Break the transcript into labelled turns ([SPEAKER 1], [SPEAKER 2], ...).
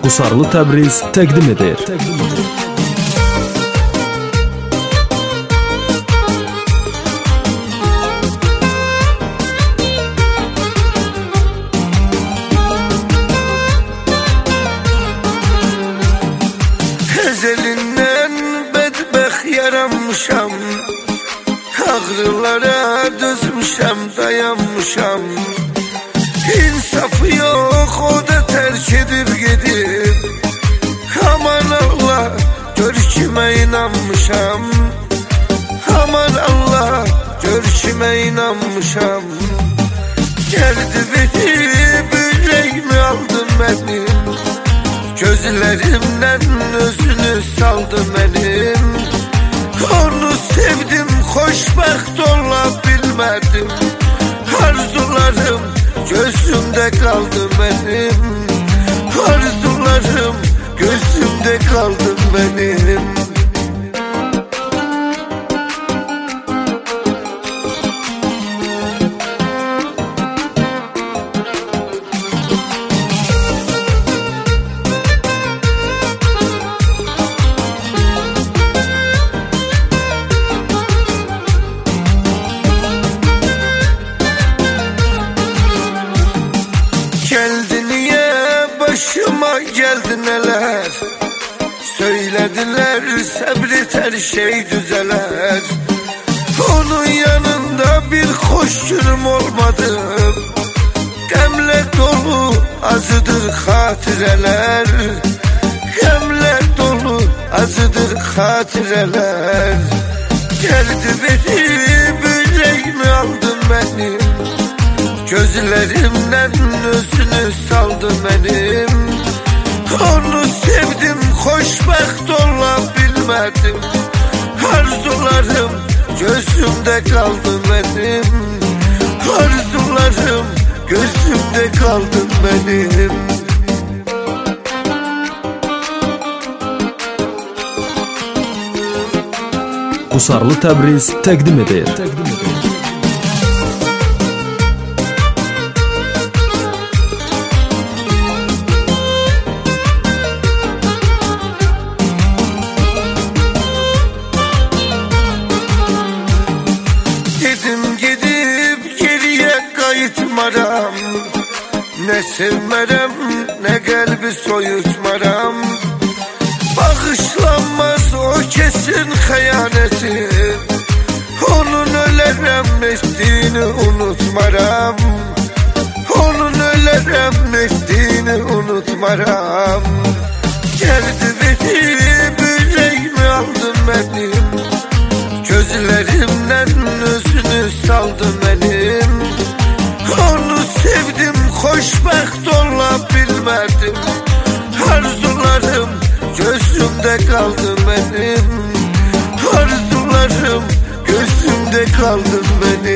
[SPEAKER 1] Qusarlı Təbriz təqdim edir.
[SPEAKER 2] Ezelinden bedbəxt yaranmışam, ağrılara dözmüşəm, dayanmışam. İnsafı yok, o da terk edip gidip. Aman Allah, gör kime inanmışam. Aman Allah, gör kime inanmışam. Geldi beni, yüreğimi aldı benim. Gözlerimden özünü saldı benim. Onu sevdim, xoşbəxt ola bilmədim. Arzularım gözümde kaldı benim. Arzularım gözümde kaldı benim. Geldi niye başıma geldi neler? Söylediler sabret her şey düzeler. Onun yanında bir hoş günüm olmadı. Gemle dolu azıdır hatireler. Gemle dolu azıdır hatireler. Geldi benim yüreğimi aldı benim. Gözlerimden özünü saldı benim. Onu sevdim, xoşbəxt ola bilmədim. Arzularım gözümde kaldı benim. Arzularım gözümde kaldı benim.
[SPEAKER 1] Qusarlı Təbriz təqdim edir.
[SPEAKER 2] Dedim gidip geriye kayıtmaram. Ne sevmerem ne kalbi soyutmaram. Bağışlanmaz o kesin xəyanəti. Onun ölərəm ettiğini unutmaram. Onun ölərəm ettiğini unutmaram. Geldi benim yüreğimi aldı benim. Gözlerimden özünü saldı benim. Onu sevdim, xoşbəxt ola bilmədim. Arzularım gözümde kaldı benim. Arzularım gözümde kaldı benim.